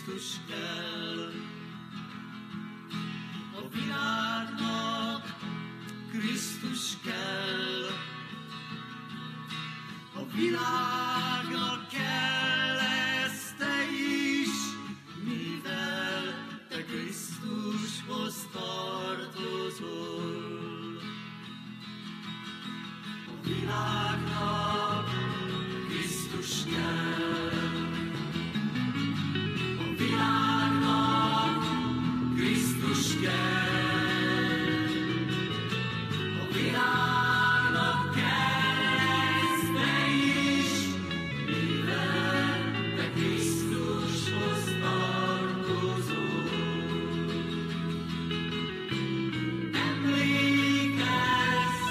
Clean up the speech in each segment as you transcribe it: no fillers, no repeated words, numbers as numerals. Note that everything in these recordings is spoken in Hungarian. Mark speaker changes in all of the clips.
Speaker 1: Krisztus kell. A világnak Krisztus kell. A világnak kell ez te is, mivel te Krisztushoz tartozol. A világnak Krisztus kell. A világnak Krisztus kell. A világnak kell ez te is, mivel te Krisztushoz tartozol. Emlékezz,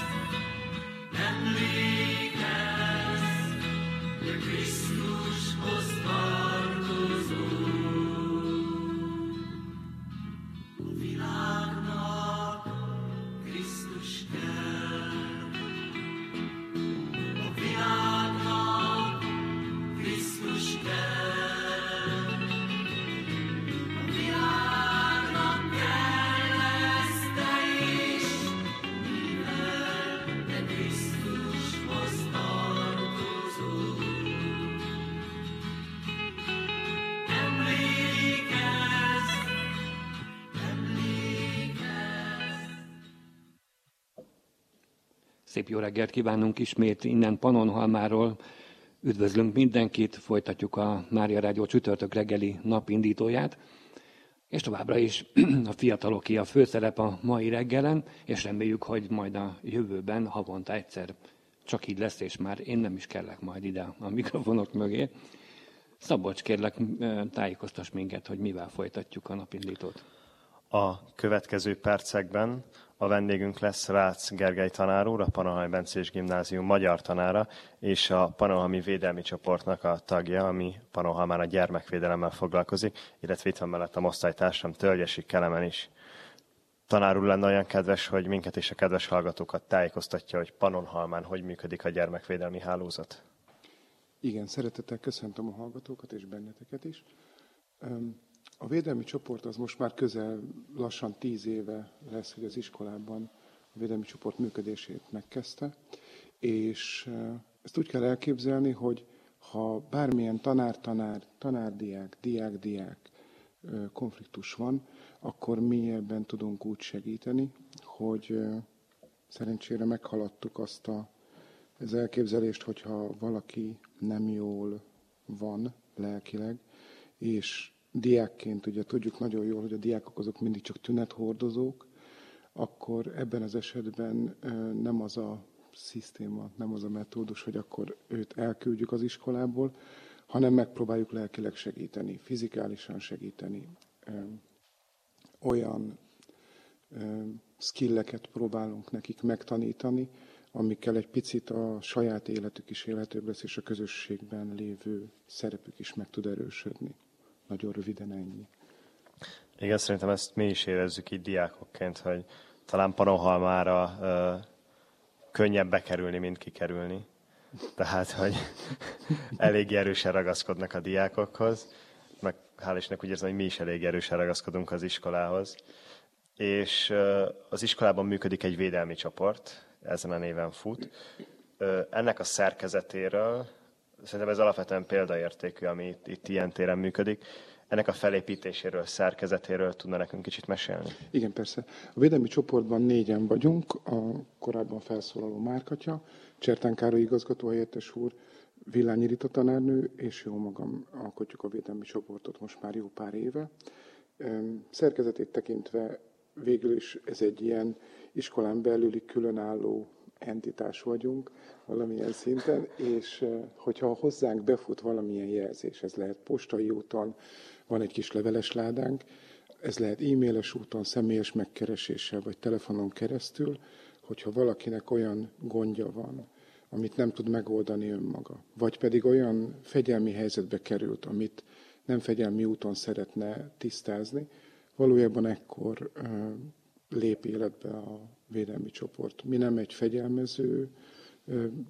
Speaker 1: te Krisztushoz tartozol. A világnak Krisztus kell. A világnak Krisztus kell. A világnak kell ez te is, mivel te Krisztushoz tartozol. Emlékezz.
Speaker 2: Szép jó reggelt kívánunk ismét innen Pannonhalmáról. Üdvözlünk mindenkit, folytatjuk a Mária Rádió csütörtök reggeli napindítóját. És továbbra is a fiataloké a főszerep a mai reggelen, és reméljük, hogy majd a jövőben havonta egyszer csak így lesz, és már én nem is kellek majd ide a mikrofonok mögé. Szabolcs, kérlek, tájékoztass minket, hogy mivel folytatjuk a napindítót.
Speaker 3: A következő percekben a vendégünk lesz Rácz Gergely tanár úr, a Pannonhalmi Bencés Gimnázium magyar tanára, és a Pannonhalmi Védelmi Csoportnak a tagja, ami Pannonhalmán a gyermekvédelemmel foglalkozik, illetve itt van mellettem osztálytársam Tölgyesi Kelemen is. Tanár úr lenne olyan kedves, hogy minket és a kedves hallgatókat tájékoztatja, hogy Pannonhalmán hogy működik a gyermekvédelmi hálózat.
Speaker 4: Igen, szeretettel köszöntöm a hallgatókat és benneteket is. A védelmi csoport az most már közel lassan 10 éve lesz, hogy az iskolában a védelmi csoport működését megkezdte, és ezt úgy kell elképzelni, hogy ha bármilyen tanár-tanár, tanár-diák, diák-diák konfliktus van, akkor mi ebben tudunk úgy segíteni, hogy szerencsére meghaladtuk azt az elképzelést, hogyha valaki nem jól van lelkileg, és diákként ugye tudjuk nagyon jól, hogy a diákok azok mindig csak tünethordozók, akkor ebben az esetben nem az a szisztéma, nem az a metódus, hogy akkor őt elküldjük az iskolából, hanem megpróbáljuk lelkileg segíteni, fizikálisan segíteni. Olyan skilleket próbálunk nekik megtanítani, amikkel egy picit a saját életük is élhetőbb lesz, és a közösségben lévő szerepük is meg tud erősödni. Nagyon röviden ennyi.
Speaker 3: Igen, szerintem ezt mi is érezzük így diákokként, hogy talán Pannonhalmára könnyebb bekerülni, mint kikerülni. Tehát, hogy elég erősen ragaszkodnak a diákokhoz, meg hál' Istennek úgy érzem, hogy mi is elég erősen ragaszkodunk az iskolához. És az iskolában működik egy védelmi csoport, ezen a néven fut. Ennek a szerkezetéről, szerintem ez alapvetően példaértékű, ami itt ilyen téren működik. Ennek a felépítéséről, szerkezetéről tudna nekünk kicsit mesélni?
Speaker 4: Igen, persze. A védelmi csoportban 4-en vagyunk, a korábban felszólaló Márkatya, Csertán Károly igazgatóhelyettes úr, Villányi Rita tanárnő, és jó magam alkotjuk a védelmi csoportot most már jó pár éve. Szerkezetét tekintve végül is ez egy ilyen iskolán belüli különálló entitás vagyunk valamilyen szinten, és hogyha hozzánk befut valamilyen jelzés, ez lehet postai úton, van egy kis leveles ládánk, ez lehet e-mailes úton, személyes megkereséssel vagy telefonon keresztül, hogyha valakinek olyan gondja van, amit nem tud megoldani önmaga, vagy pedig olyan fegyelmi helyzetbe került, amit nem fegyelmi úton szeretne tisztázni, valójában ekkor lép életbe a védelmi csoport. Mi nem egy fegyelmező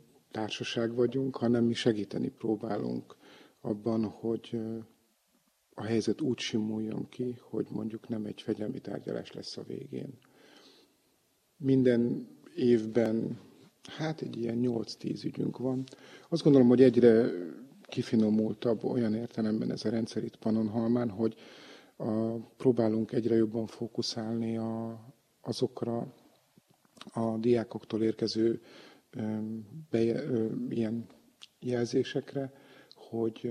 Speaker 4: társaság vagyunk, hanem mi segíteni próbálunk abban, a helyzet úgy simuljon ki, hogy mondjuk nem egy fegyelmi tárgyalás lesz a végén. Minden évben egy ilyen 8-10 ügyünk van. Azt gondolom, hogy egyre kifinomultabb olyan értelemben ez a rendszer itt Pannonhalmán, hogy próbálunk egyre jobban fókuszálni azokra a diákoktól érkező ilyen jelzésekre, hogy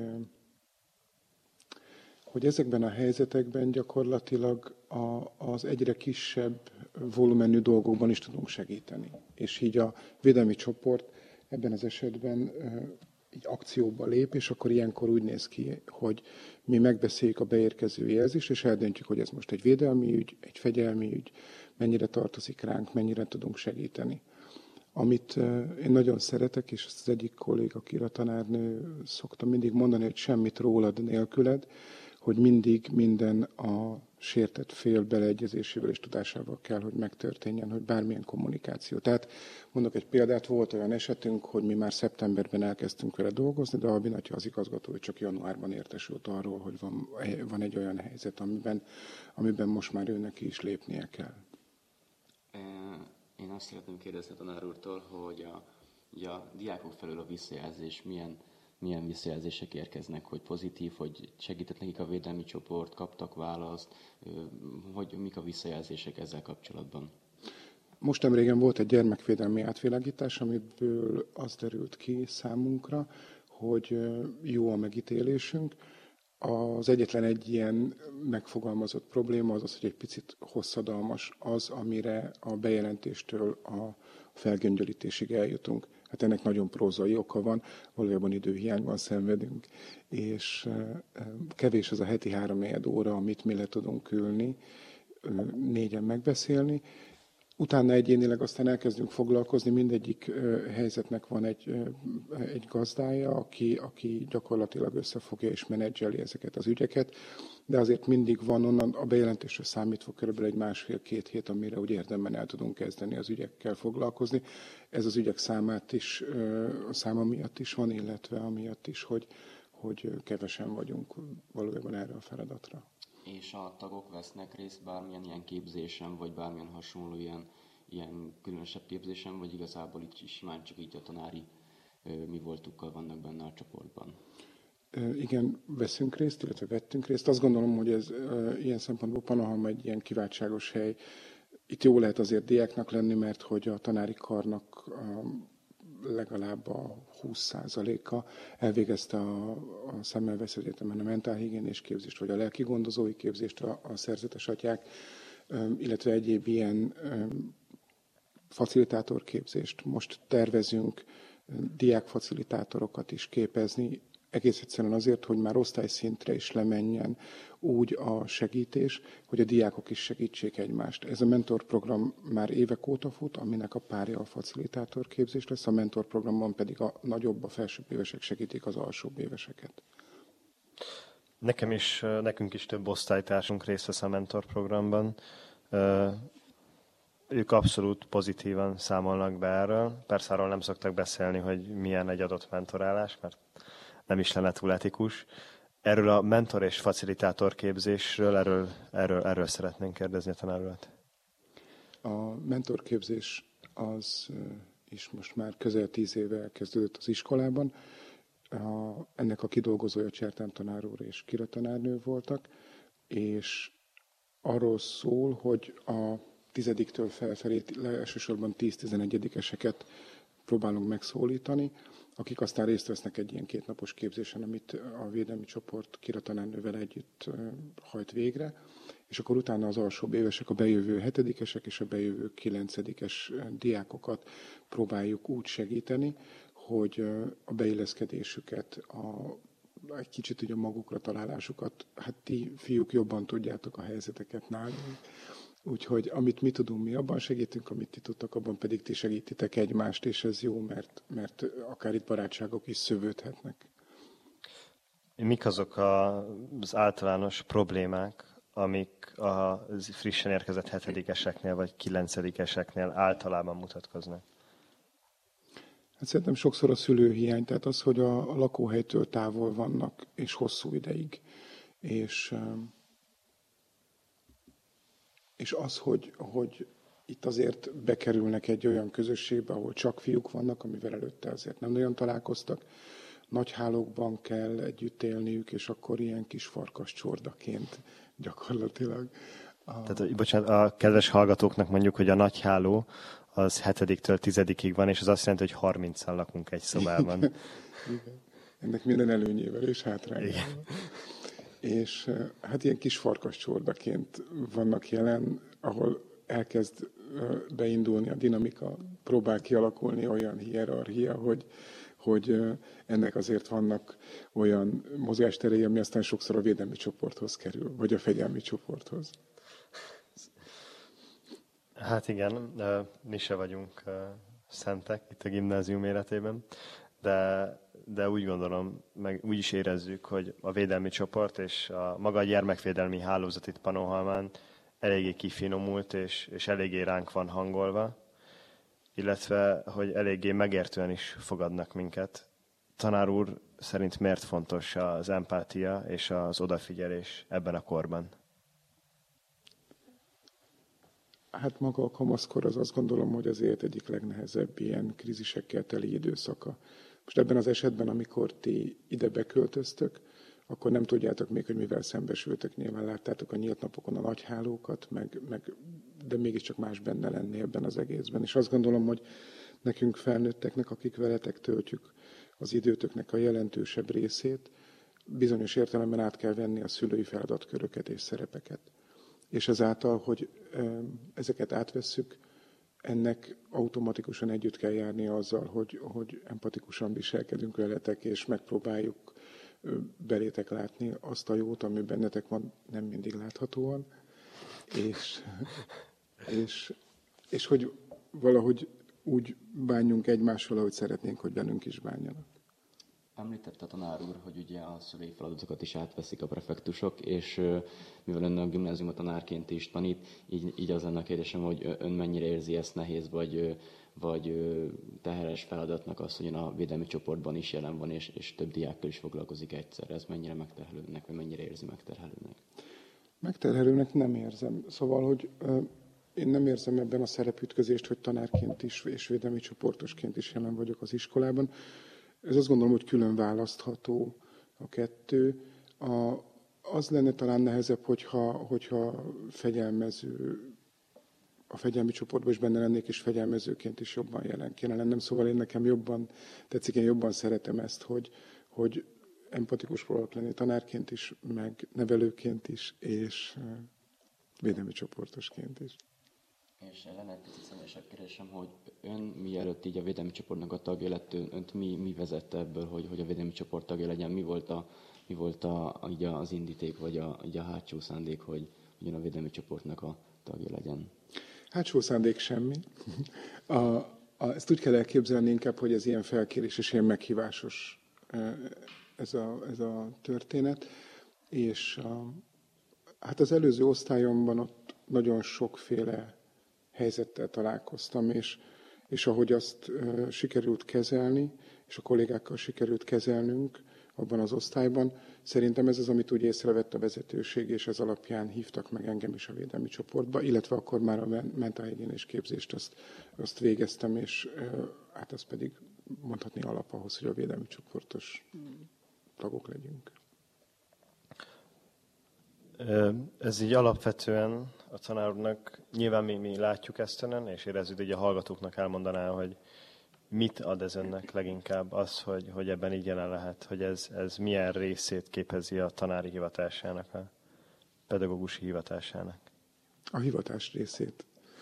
Speaker 4: ezekben a helyzetekben gyakorlatilag az egyre kisebb volumenű dolgokban is tudunk segíteni. És így a védelmi csoport ebben az esetben egy akcióba lép, és akkor ilyenkor úgy néz ki, hogy mi megbeszéljük a beérkező jelzést, és eldöntjük, hogy ez most egy védelmi ügy, egy fegyelmi ügy, mennyire tartozik ránk, mennyire tudunk segíteni. Amit én nagyon szeretek, és ezt az egyik kolléga, Kira tanárnő szokta mindig mondani, hogy semmit rólad nélküled, hogy mindig minden a sértett fél beleegyezésével és tudásával kell, hogy megtörténjen, hogy bármilyen kommunikáció. Tehát mondok egy példát, volt olyan esetünk, hogy mi már szeptemberben elkezdtünk vele dolgozni, de Albin atya az igazgató, hogy csak januárban értesült arról, hogy van egy olyan helyzet, amiben most már őnek is lépnie kell.
Speaker 5: Én azt szeretném kérdezni a tanár úrtól, hogy a diákok felől a visszajelzés milyen visszajelzések érkeznek, hogy pozitív, hogy segített nekik a védelmi csoport, kaptak választ, hogy mik a visszajelzések ezzel kapcsolatban?
Speaker 4: Most nemrégen volt egy gyermekvédelmi átvilágítás, amiből az derült ki számunkra, hogy jó a megítélésünk. Az egyetlen egy ilyen megfogalmazott probléma az, hogy egy picit hosszadalmas az, amire a bejelentéstől a felgöngyölítésig eljutunk. Hát ennek nagyon prózai oka van, valójában időhiányban szenvedünk, és kevés az a heti 3-4 óra, amit mi le tudunk ülni, 4-en megbeszélni. Utána egyénileg aztán elkezdünk foglalkozni, mindegyik helyzetnek van egy gazdája, aki gyakorlatilag összefogja és menedzseli ezeket az ügyeket, de azért mindig van onnan a bejelentésre számítva körülbelül egy 1,5-2 hét, amire úgy érdemben el tudunk kezdeni az ügyekkel foglalkozni. Ez az ügyek száma miatt is van, illetve amiatt is, hogy kevesen vagyunk valójában erre a feladatra.
Speaker 5: És a tagok vesznek részt bármilyen ilyen képzésen, vagy bármilyen hasonló ilyen különösebb képzésen, vagy igazából így simán csak így a tanári mi voltukkal vannak benne a csoportban?
Speaker 4: Igen, veszünk részt, illetve vettünk részt. Azt gondolom, hogy ez ilyen szempontból Pannonhalma egy ilyen kiváltságos hely. Itt jó lehet azért diáknak lenni, mert hogy a tanári karnak legalább a 20%-a elvégezte a Semmelweis Egyetemen a mentálhigiénés képzést, vagy a lelkigondozói képzést a szerzetes atyák, illetve egyéb ilyen facilitátorképzést. Most tervezünk diákfacilitátorokat is képezni, egész egyszerűen azért, hogy már osztályszintre is lemenjen úgy a segítés, hogy a diákok is segítsék egymást. Ez a mentorprogram már évek óta fut, aminek a párja a facilitátorképzés lesz, a mentorprogramban pedig a nagyobb, a felsőbb évesek segítik az alsóbb éveseket.
Speaker 3: Nekünk is több osztálytársunk részt vesz a mentorprogramban. Ők abszolút pozitívan számolnak be erről. Persze arról nem szoktak beszélni, hogy milyen egy adott mentorálás, mert nem is lenne túl etikus. Erről a mentor és facilitátor képzésről, erről szeretnénk kérdezni a tanár urat.
Speaker 4: A mentorképzés az is most már közel 10 éve elkezdődött az iskolában. Ennek a kidolgozója Csertán tanár úr és Kira tanárnő voltak, és arról szól, hogy a 10-től felfelé, elsősorban 10-11-eseket próbálunk megszólítani, akik aztán részt vesznek egy ilyen 2 napos képzésen, amit a védelmi csoport Kira tanárnővel együtt hajt végre, és akkor utána az alsóbb évesek, a bejövő 7-esek és a bejövő 9-es diákokat próbáljuk úgy segíteni, hogy a beilleszkedésüket, egy kicsit ugye magukra találásukat, hát ti fiúk jobban tudjátok a helyzeteket nálunk. Úgyhogy amit mi tudunk, mi abban segítünk, amit ti tudtak, abban pedig ti segítitek egymást, és ez jó, mert akár itt barátságok is szövődhetnek.
Speaker 3: Mik azok az általános problémák, amik a frissen érkezett 7-eseknél vagy 9-eseknél általában mutatkoznak?
Speaker 4: Hát szerintem sokszor a szülőhiány, tehát az, hogy a lakóhelytől távol vannak, és hosszú ideig. És az, hogy itt azért bekerülnek egy olyan közösségbe, ahol csak fiúk vannak, amivel előtte azért nem nagyon találkoztak, nagy hálókban kell együtt élniük, és akkor ilyen kis farkas csordaként gyakorlatilag.
Speaker 3: Tehát, bocsánat, a kedves hallgatóknak mondjuk, hogy a nagy háló az 7-től 10-ig van, és az azt jelenti, hogy 30-an lakunk egy szobában.
Speaker 4: Igen. Ennek minden előnyével és hátrányával. És hát ilyen kis farkas csordaként vannak jelen, ahol elkezd beindulni a dinamika, próbál kialakulni olyan hierarchia, hogy ennek azért vannak olyan mozgásterei, ami aztán sokszor a védelmi csoporthoz kerül, vagy a fegyelmi csoporthoz.
Speaker 3: Hát igen, mi se vagyunk szentek itt a gimnázium életében, de úgy gondolom, meg úgy is érezzük, hogy a védelmi csoport és a maga a gyermekvédelmi hálózat itt Pannonhalmán eléggé kifinomult, és eléggé ránk van hangolva, illetve, hogy eléggé megértően is fogadnak minket. Tanár úr szerint miért fontos az empátia és az odafigyelés ebben a korban?
Speaker 4: Hát maga a kamaszkor az azt gondolom, hogy az élet egyik legnehezebb ilyen krízisekkel teli időszaka. Most ebben az esetben, amikor ti ide beköltöztök, akkor nem tudjátok még, hogy mivel szembesültök. Nyilván láttátok a nyílt napokon a nagy hálókat, de mégiscsak más benne lenni ebben az egészben. És azt gondolom, hogy nekünk felnőtteknek, akik veletek töltjük az időtöknek a jelentősebb részét, bizonyos értelemben át kell venni a szülői feladatköröket és szerepeket. És ezáltal, hogy ezeket átvesszük, ennek automatikusan együtt kell járni azzal, hogy empatikusan viselkedünk veletek, és megpróbáljuk belétek látni azt a jót, ami bennetek van, nem mindig láthatóan, és hogy valahogy úgy bánjunk egymással, ahogy szeretnénk, hogy bennünk is bánjanak.
Speaker 5: Említette a tanár úr, hogy ugye a szülői feladatokat is átveszik a prefektusok, és mivel ön a gimnáziumot tanárként is tanít, így az lenne a kérdésem, hogy ön mennyire érzi ezt nehéz, vagy teheres feladatnak az, hogy a védelmi csoportban is jelen van, és több diákkal is foglalkozik egyszerre. Ez mennyire megterhelőnek, vagy mennyire érzi megterhelőnek?
Speaker 4: Megterhelőnek nem érzem. Szóval, hogy én nem érzem ebben a szerepütközést, hogy tanárként is és védelmi csoportosként is jelen vagyok az iskolában. Ez azt gondolom, hogy külön választható a kettő. Az lenne talán nehezebb, hogyha a fegyelmi csoportban is benne lennék, és fegyelmezőként is jobban jelen kéne lennem. Szóval én nekem jobban tetszik, én jobban szeretem ezt, hogy empatikus próbálok lenni tanárként is, meg nevelőként is, és védelmi csoportosként is.
Speaker 5: És lenne egy picit személyesebb kérdésem, hogy ön mielőtt így a védelmi csoportnak a tagja lett, önt mi vezette ebből, hogy a védelmi csoport tagja legyen? Mi volt így az indíték, vagy így a hátsó szándék, hogy ön a védelmi csoportnak a tagja legyen?
Speaker 4: Hátsó szándék semmi. Ezt úgy kell elképzelni inkább, hogy ez ilyen felkérés és ilyen meghívásos ez a történet. És hát az előző osztályomban ott nagyon sokféle helyzettel találkoztam, és ahogy azt sikerült kezelni, és a kollégákkal sikerült kezelnünk abban az osztályban, szerintem ez az, amit úgy észrevett a vezetőség, és ez alapján hívtak meg engem is a védelmi csoportba, illetve akkor már a mentálhigiénés képzést azt végeztem, és hát az pedig mondhatni alap ahhoz, hogy a védelmi csoportos tagok legyünk.
Speaker 3: Ez így alapvetően a tanár úrnak, nyilván mi látjuk ezt önen, és érezzük, hogy a hallgatóknak elmondaná, hogy mit ad ez önnek leginkább az, hogy ebben így jelen lehet, hogy ez milyen részét képezi a tanári hivatásának, a pedagógusi hivatásának? A
Speaker 4: hivatás részét.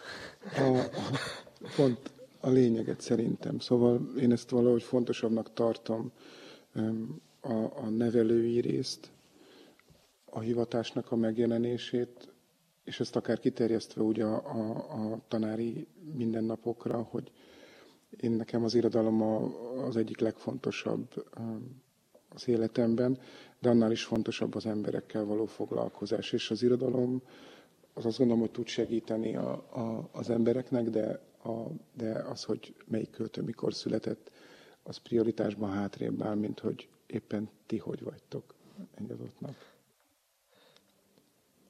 Speaker 4: Pont a lényeget szerintem. Szóval én ezt valahogy fontosabbnak tartom, a nevelői részt, a hivatásnak a megjelenését, és ezt akár kiterjesztve ugye a tanári mindennapokra, hogy nekem az irodalom az egyik legfontosabb az életemben, de annál is fontosabb az emberekkel való foglalkozás. És az irodalom az azt gondolom, hogy tud segíteni az embereknek, de az, hogy melyik költő mikor született, az prioritásban hátrébb áll, mint hogy éppen ti hogy vagytok egy adott nap.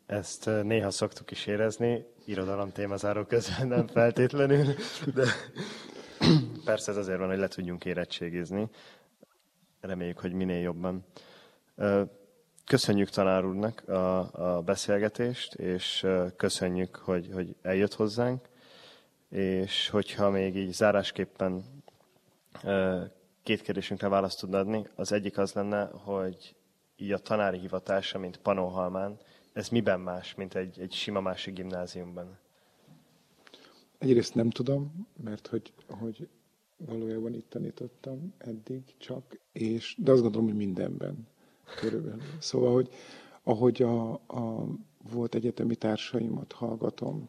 Speaker 3: Ezt néha szoktuk is érezni, irodalom témazáró közben nem feltétlenül, de persze ez azért van, hogy le tudjunk érettségizni. Reméljük, hogy minél jobban. Köszönjük tanár úrnak a beszélgetést, és köszönjük, hogy eljött hozzánk, és hogyha még így zárásképpen 2 kérdésünkre választ tudna adni, az egyik az lenne, hogy így a tanári hivatása, mint Pannonhalmán, ez miben más, mint egy sima másik gimnáziumban?
Speaker 4: Egyrészt nem tudom, mert hogy valójában itt tanítottam eddig csak, de azt gondolom, hogy mindenben körülbelül. Szóval, hogy ahogy a volt egyetemi társaimat hallgatom,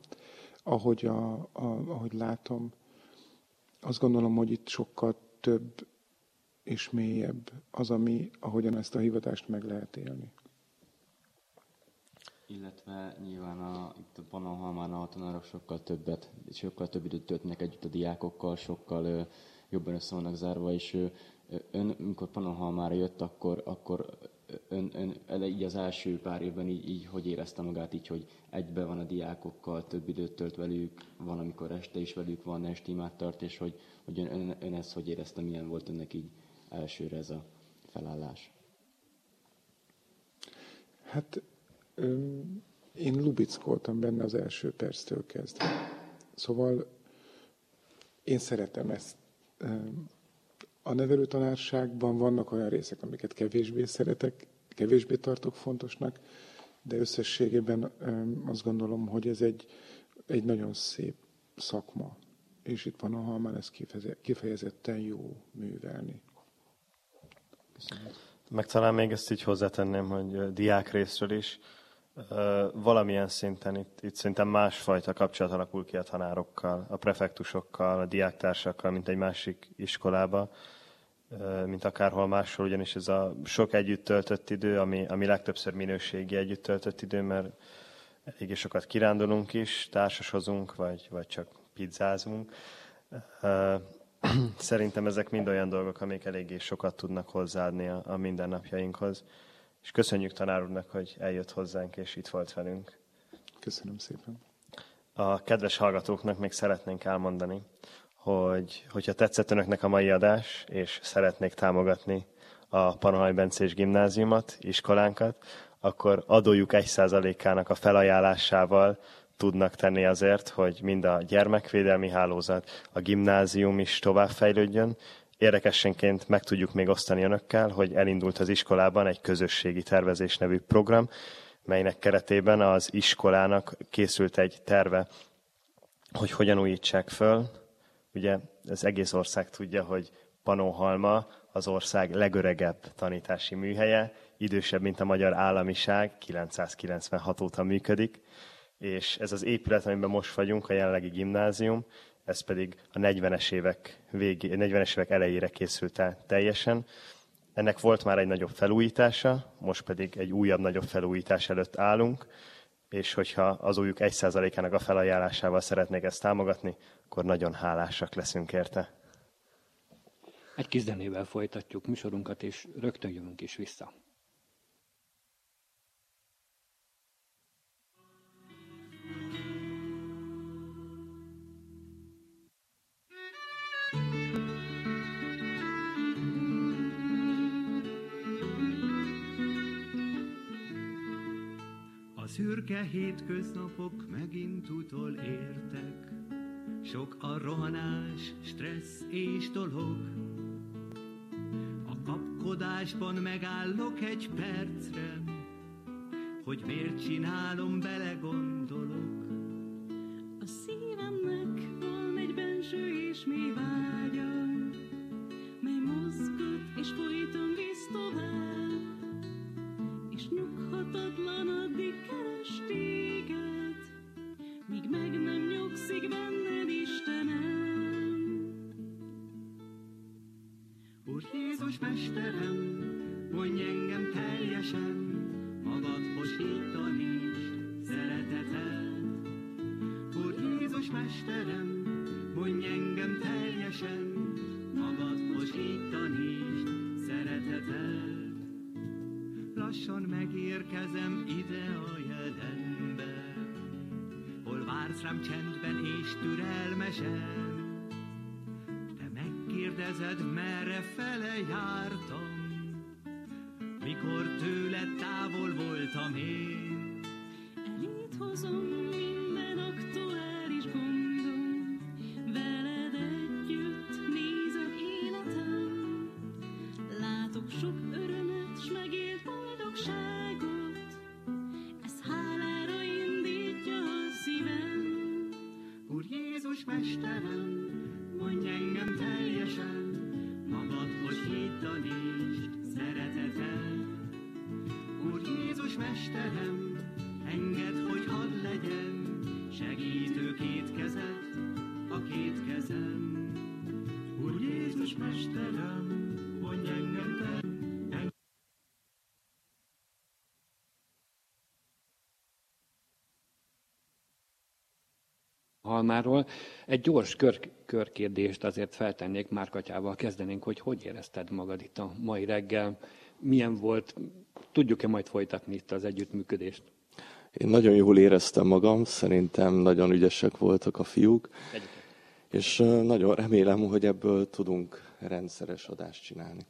Speaker 4: ahogy látom, azt gondolom, hogy itt sokkal több és mélyebb az, ahogyan ezt a hivatást meg lehet élni.
Speaker 5: Illetve nyilván itt a Pannonhalmán a tanárok sokkal több időt töltnek együtt a diákokkal, sokkal jobban össze vannak zárva, és ön, amikor Pannonhalmára jött, akkor ön így az első pár évben így hogy érezte magát, így, hogy egybe van a diákokkal, több időt tölt velük, van, amikor este is velük van, esti imát tart, és hogy ön ezt hogy érezte, milyen volt önnek így elsőre ez a felállás?
Speaker 4: Hát én lubickoltam benne az első perctől kezdve. Szóval én szeretem ezt. A nevelőtanárságban vannak olyan részek, amiket kevésbé szeretek, kevésbé tartok fontosnak, de összességében azt gondolom, hogy ez egy nagyon szép szakma. És itt Pannonhalmán ez kifejezetten jó művelni.
Speaker 5: Köszönöm.
Speaker 3: Meg talán még ezt így hozzátenném, hogy diák részről is valamilyen szinten itt szerintem másfajta kapcsolat alakul ki a tanárokkal, a prefektusokkal, a diáktársakkal, mint egy másik iskolába, mint akárhol máshol, ugyanis ez a sok együtt töltött idő, ami legtöbbször minőségi együtt töltött idő, mert eléggé sokat kirándulunk is, társasozunk, vagy csak pizzázunk. Szerintem ezek mind olyan dolgok, amik eléggé sokat tudnak hozzáadni a mindennapjainkhoz. És köszönjük tanár úrnak, hogy eljött hozzánk, és itt volt velünk.
Speaker 4: Köszönöm szépen.
Speaker 3: A kedves hallgatóknak még szeretnénk elmondani, hogyha tetszett önöknek a mai adás, és szeretnék támogatni a Pannonhalmi Bencés Gimnáziumot, iskolánkat, akkor adójuk 1%-ának a felajánlásával tudnak tenni azért, hogy mind a gyermekvédelmi hálózat, a gimnázium is továbbfejlődjön. Érdekességként meg tudjuk még osztani önökkel, hogy elindult az iskolában egy közösségi tervezés nevű program, melynek keretében az iskolának készült egy terve, hogy hogyan újítsák föl. Ugye az egész ország tudja, hogy Pannonhalma az ország legöregebb tanítási műhelye, idősebb, mint a magyar államiság, 996 óta működik, és ez az épület, amiben most vagyunk, a jelenlegi gimnázium, ez pedig a 40-es évek elejére készült el teljesen. Ennek volt már egy nagyobb felújítása, most pedig egy újabb, nagyobb felújítás előtt állunk, és hogyha az újjuk 1%-ának a felajánlásával szeretnék ezt támogatni, akkor nagyon hálásak leszünk érte.
Speaker 2: Egy kis zenével folytatjuk műsorunkat, és rögtön jövünk is vissza.
Speaker 1: A szürke hétköznapok megint utolértek, sok a rohanás, stressz és dolog. A kapkodásban megállok egy percre, hogy miért csinálom, belegondolok.
Speaker 6: A szívemnek van egy benső és mély vágya, mely mozgat és folyton visz tovább, és nyughatatlan addig keres téged, míg meg nem nyugszik benned Istenem.
Speaker 1: Úr Jézus Mesterem, mondj engem teljesen, magadhoz hítanítsd szereteted. Úr Jézus Mesterem, mondj engem teljesen, magadhoz hítanítsd szereteted. La lassan megérkezem ide a jelenbe, hol vársz rám csendben és türelmesen. Te megkérdezed, merre fele jártam, mikor tőled távol voltam én.
Speaker 6: Elét hozom minden aktuális gondom, veled együtt nézem életem. Látok sok örömet, s megélt boldogságot, ez hálára indítja a szívem.
Speaker 1: Úr Jézus Mesterem, mondj engem teljesen, magadhoz hítanítsd szeretetet. Úr Jézus Mesterem, engedd, hogy hadd legyen segítő két kezed, a két kezem. Úr Jézus Mesterem, mondj engem te.
Speaker 2: Halmáról. Egy gyors körkérdést azért feltennék, Márkatyával kezdenénk, hogy érezted magad itt a mai reggel, milyen volt, tudjuk-e majd folytatni itt az együttműködést?
Speaker 7: Én nagyon jól éreztem magam, szerintem nagyon ügyesek voltak a fiúk, és nagyon remélem, hogy ebből tudunk rendszeres adást csinálni.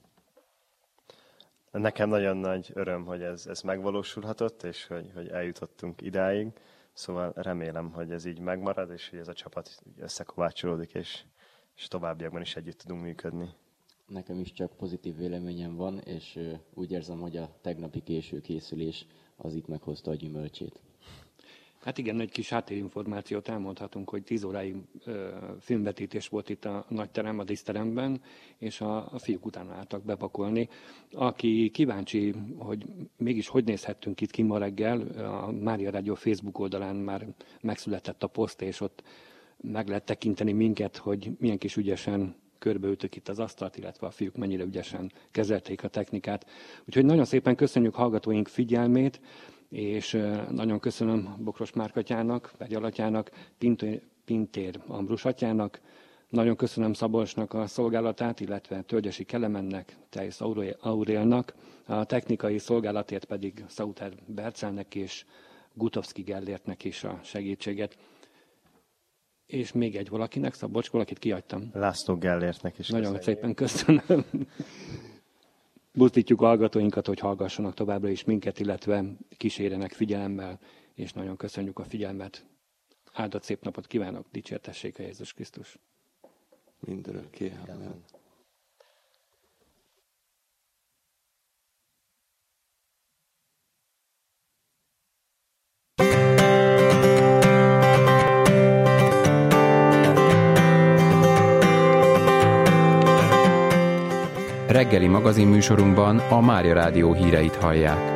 Speaker 3: Nekem nagyon nagy öröm, hogy ez megvalósulhatott, és hogy eljutottunk idáig. Szóval remélem, hogy ez így megmarad, és hogy ez a csapat összekovácsolódik, és továbbiakban is együtt tudunk működni.
Speaker 5: Nekem is csak pozitív véleményem van, és úgy érzem, hogy a tegnapi késő készülés az itt meghozta a gyümölcsét.
Speaker 2: Hát igen, egy kis háttérinformációt elmondhatunk, hogy 10 óráig filmvetítés volt itt a nagyterem, a díszteremben, és a fiúk utána álltak bepakolni. Aki kíváncsi, hogy mégis hogy nézhettünk itt ki ma reggel, a Mária Rádió Facebook oldalán már megszületett a poszt, és ott meg lehet tekinteni minket, hogy milyen kis ügyesen körbeültük itt az asztalt, illetve a fiúk mennyire ügyesen kezelték a technikát. Úgyhogy nagyon szépen köszönjük hallgatóink figyelmét, és nagyon köszönöm Bokros Márkatyának, Vegyalatyának, Pintér Ambrus atyának, nagyon köszönöm Szabolcsnak a szolgálatát, illetve Tölgyesi Kelemennek, Theisz Aurélnak, a technikai szolgálatért pedig Sauter Bercelnek és Gutovszki Gellértnek is a segítséget. És még egy valakinek, Szabolcs, valakit kihagytam.
Speaker 3: László Gellértnek is.
Speaker 2: Nagyon szépen köszönöm. Buzdítjuk a hallgatóinkat, hogy hallgassanak továbbra is minket, illetve kísérjenek figyelemmel, és nagyon köszönjük a figyelmet. Áldott szép napot kívánok, dicsértessék a Jézus Krisztus.
Speaker 7: Mindörökké. Amen.
Speaker 8: Reggeli magazinműsorunkban a Mária Rádió híreit hallják.